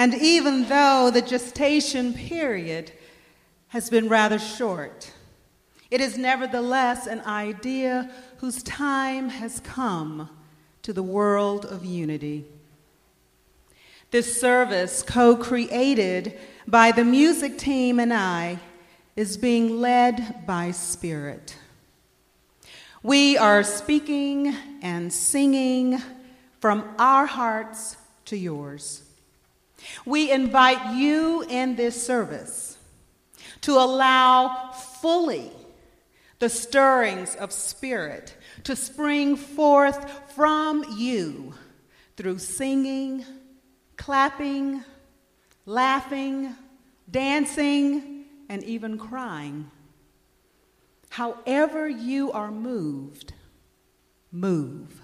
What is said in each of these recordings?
And even though the gestation period has been rather short, it is nevertheless an idea whose time has come to the world of unity. This service, co-created by the music team and I, is being led by Spirit. We are speaking and singing from our hearts to yours. We invite you in this service to allow fully the stirrings of Spirit to spring forth from you through singing, clapping, laughing, dancing, and even crying. However you are moved, move.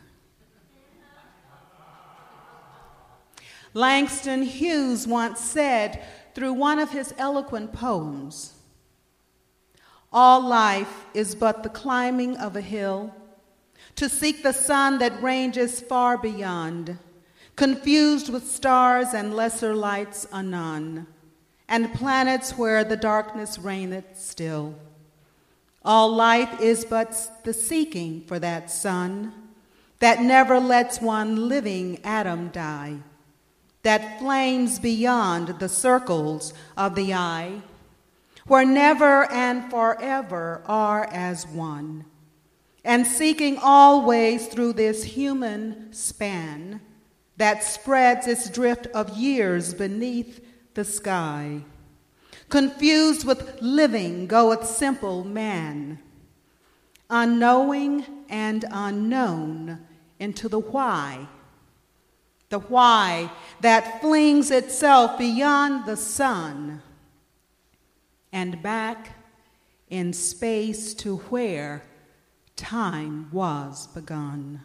Langston Hughes once said through one of his eloquent poems, "All life is but the climbing of a hill, to seek the sun that ranges far beyond, confused with stars and lesser lights anon, and planets where the darkness reigneth still. All life is but the seeking for that sun that never lets one living atom die, that flames beyond the circles of the eye, where never and forever are as one, and seeking always through this human span that spreads its drift of years beneath the sky. Confused with living goeth simple man, unknowing and unknown into the why that flings itself beyond the sun and back in space to where time was begun."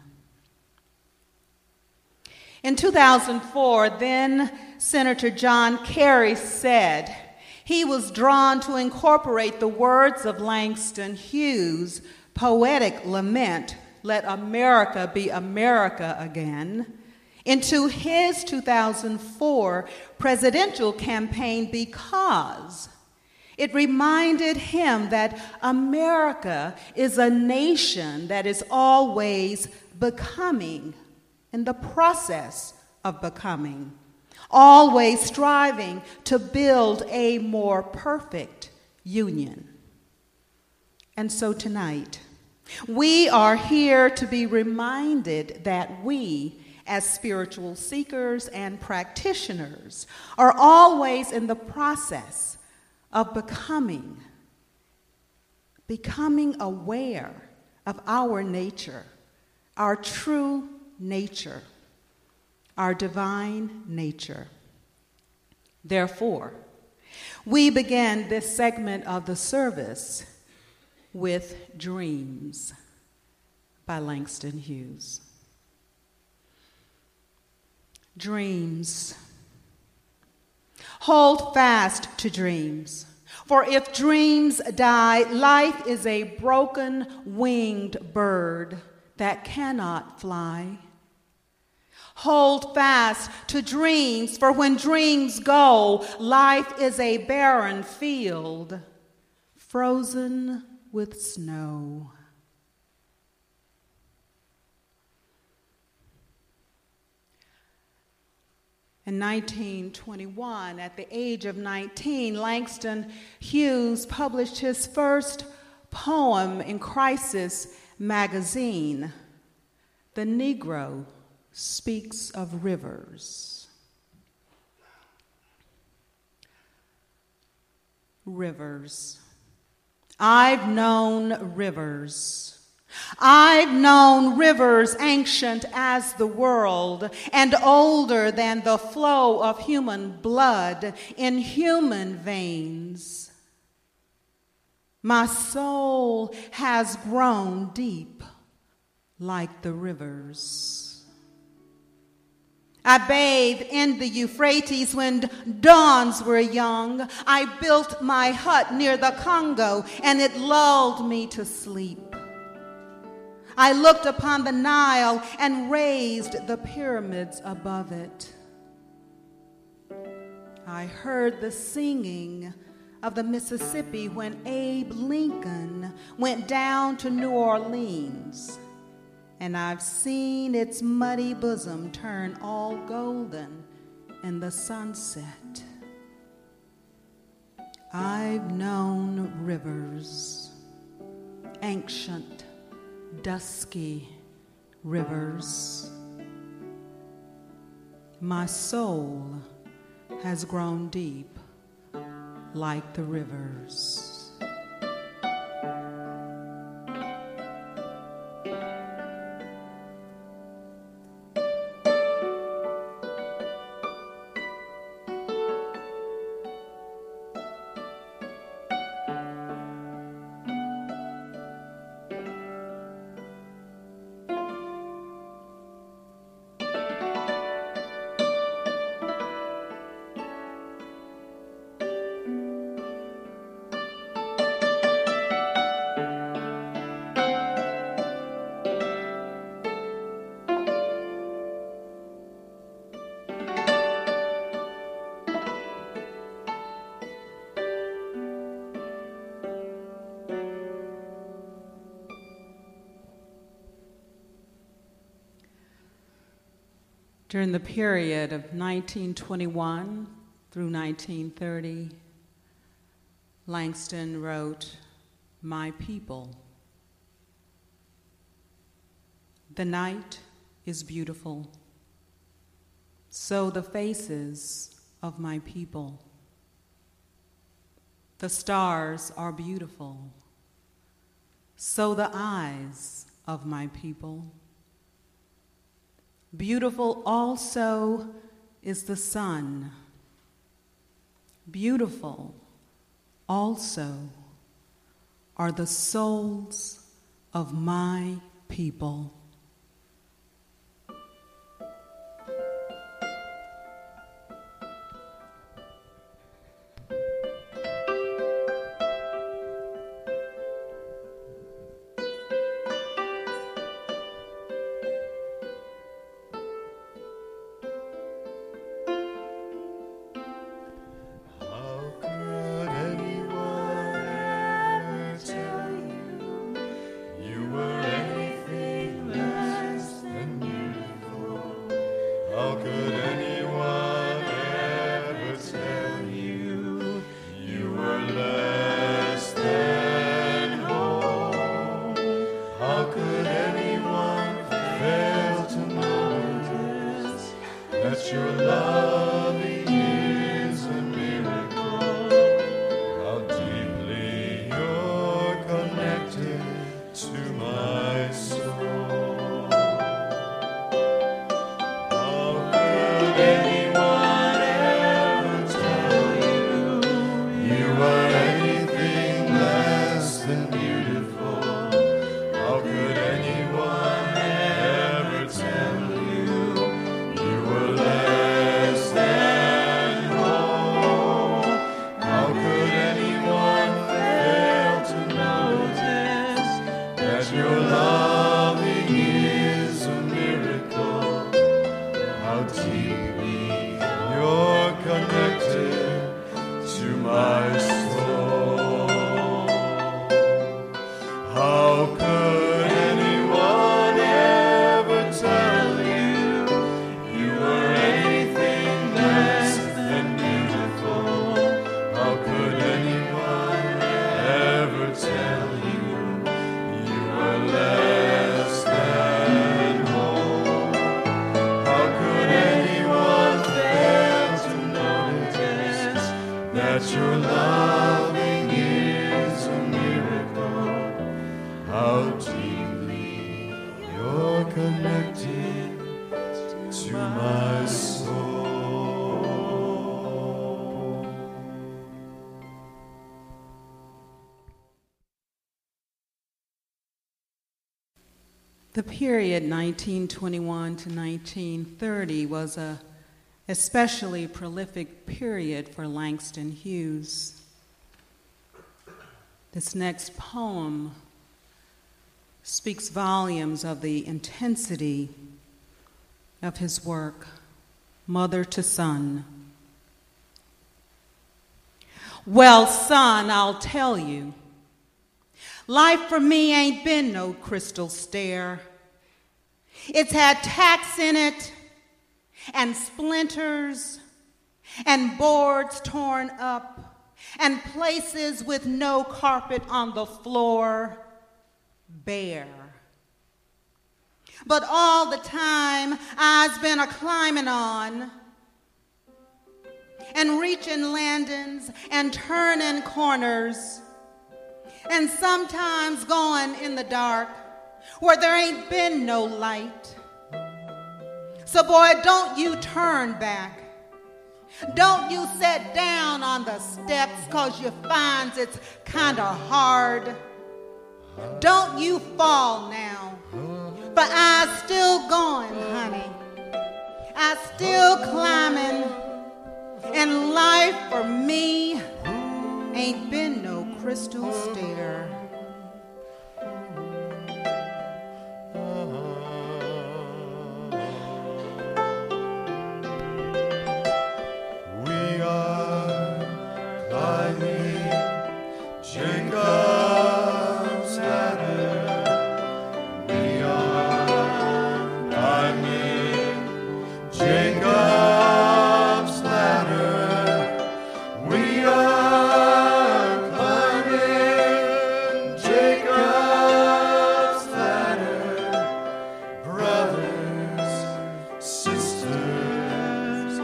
In 2004, then Senator John Kerry said he was drawn to incorporate the words of Langston Hughes' poetic lament, "Let America be America again," into his 2004 presidential campaign because it reminded him that America is a nation that is always becoming, in the process of becoming, always striving to build a more perfect union. And so tonight, we are here to be reminded that we, as spiritual seekers and practitioners, are always in the process of becoming aware of our nature, our true nature, our divine nature. Therefore, we begin this segment of the service with Dreams by Langston Hughes. Dreams. Hold fast to dreams, for if dreams die, life is a broken winged bird that cannot fly. Hold fast to dreams, for when dreams go, life is a barren field, frozen with snow. In 1921, at the age of 19, Langston Hughes published his first poem in Crisis magazine, "The Negro Speaks of Rivers." Rivers. I've known rivers. I've known rivers ancient as the world and older than the flow of human blood in human veins. My soul has grown deep like the rivers. I bathed in the Euphrates when dawns were young. I built my hut near the Congo, and it lulled me to sleep. I looked upon the Nile and raised the pyramids above it. I heard the singing of the Mississippi when Abe Lincoln went down to New Orleans, and I've seen its muddy bosom turn all golden in the sunset. I've known rivers, ancient, dusky rivers. My soul has grown deep like the rivers. During the period of 1921 through 1930, Langston wrote, "My people. The night is beautiful, so the faces of my people. The stars are beautiful, so the eyes of my people. Beautiful also is the sun. Beautiful also are the souls of my people." The period 1921 to 1930 was a especially prolific period for Langston Hughes. This next poem speaks volumes of the intensity of his work, Mother to Son. Well, son, I'll tell you. Life for me ain't been no crystal stair. It's had tacks in it, and splinters, and boards torn up, and places with no carpet on the floor, bare. But all the time I's been a-climbing on, and reaching landings and turning corners, and sometimes going in the dark where there ain't been no light. So boy, don't you turn back. Don't you sit down on the steps 'cause you finds it's kinda hard. Don't you fall now, but I's still going, honey. I's still climbing, and life for me ain't been no crystal stair. We are climbing Jacob's ladder. We are climbing Jacob's ladder. We are climbing Jacob's ladder. Brothers, sisters,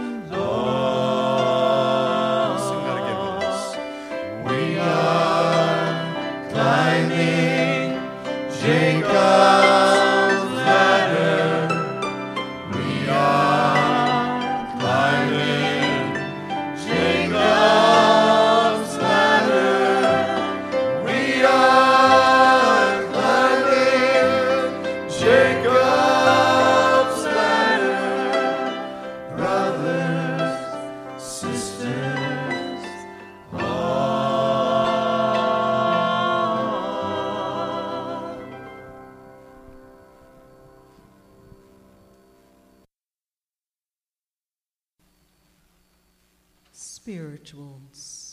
Lord. Sing that again with us. We are climbing Jacob's ladder. We are climbing Jacob's ladder. We are climbing Jacob's ladder. Brothers, sisters, all. Spirituals.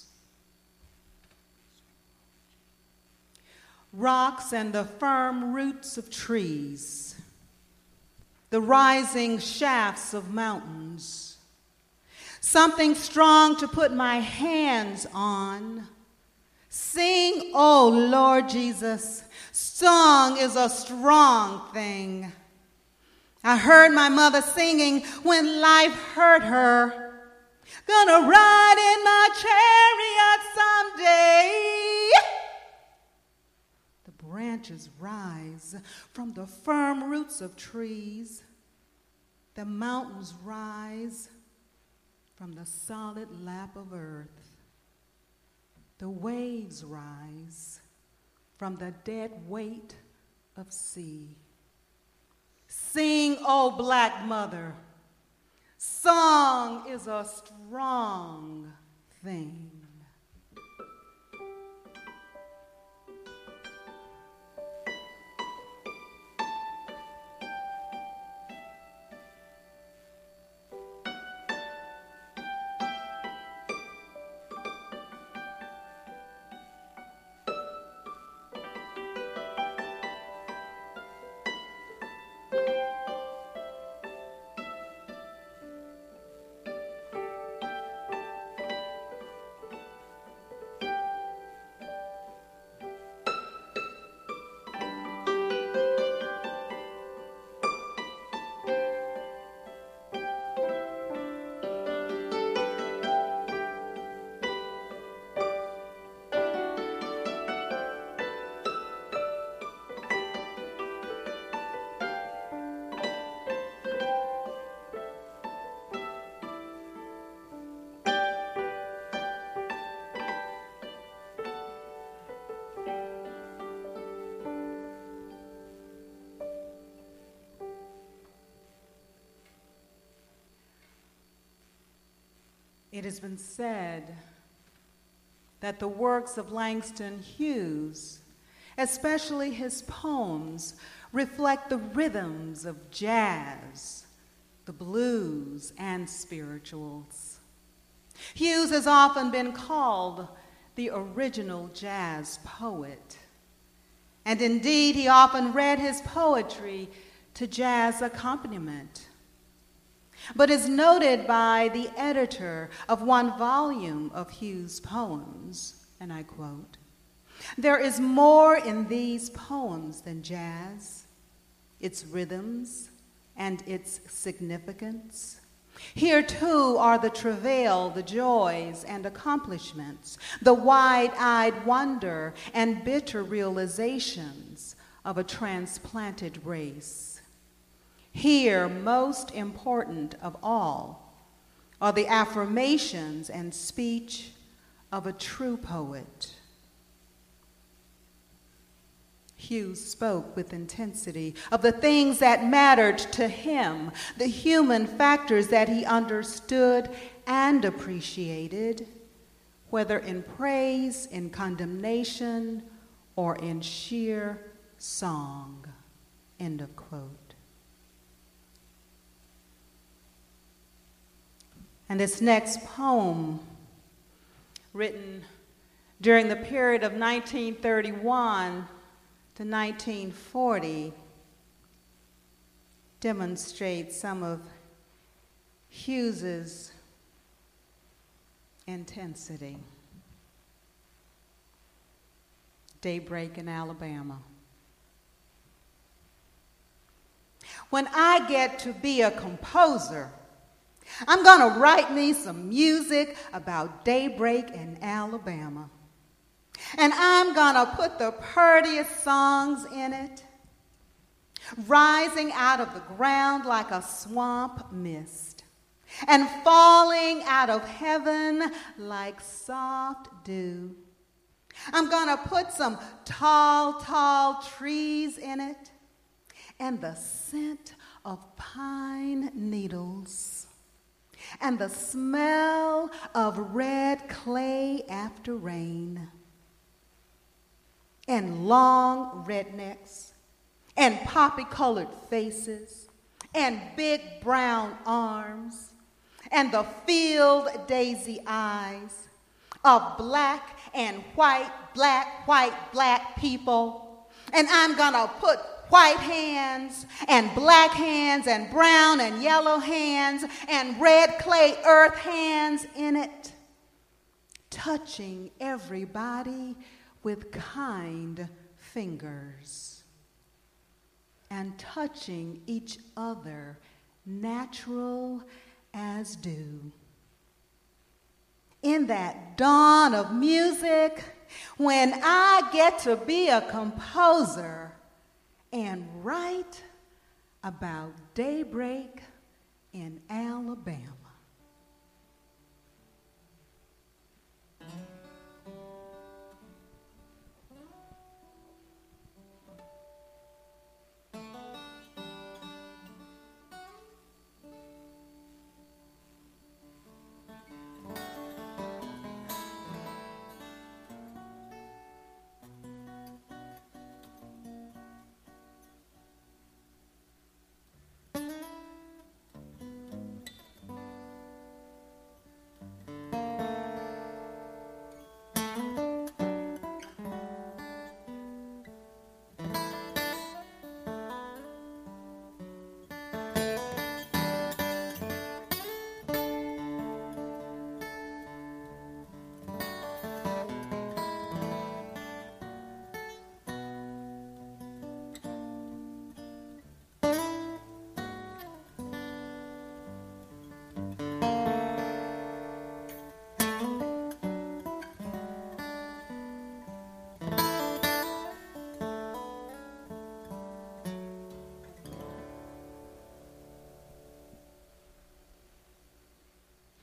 Rocks and the firm roots of trees, the rising shafts of mountains, something strong to put my hands on. Sing, oh Lord Jesus, song is a strong thing. I heard my mother singing when life hurt her. Gonna ride in my chariot someday. The branches rise from the firm roots of trees. The mountains rise from the solid lap of earth. The waves rise from the dead weight of sea. Sing, oh black mother, song is a strong thing. It has been said that the works of Langston Hughes, especially his poems, reflect the rhythms of jazz, the blues, and spirituals. Hughes has often been called the original jazz poet. And indeed, he often read his poetry to jazz accompaniment. But is noted by the editor of one volume of Hughes' poems, and I quote, "There is more in these poems than jazz, its rhythms and its significance. Here, too, are the travail, the joys and accomplishments, the wide-eyed wonder and bitter realizations of a transplanted race. Here, most important of all, are the affirmations and speech of a true poet." Hughes spoke with intensity of the things that mattered to him, the human factors that he understood and appreciated, whether in praise, in condemnation, or in sheer song. End of quote. And this next poem, written during the period of 1931 to 1940, demonstrates some of Hughes's intensity. Daybreak in Alabama. When I get to be a composer, I'm going to write me some music about daybreak in Alabama. And I'm going to put the prettiest songs in it, rising out of the ground like a swamp mist, and falling out of heaven like soft dew. I'm going to put some tall, tall trees in it, and the scent of pine needles, and the smell of red clay after rain, and long rednecks, and poppy-colored faces, and big brown arms, and the field daisy eyes of black and white, black people. And I'm gonna put white hands and black hands and brown and yellow hands and red clay earth hands in it, touching everybody with kind fingers and touching each other natural as dew. In that dawn of music, when I get to be a composer and write about daybreak in Alabama.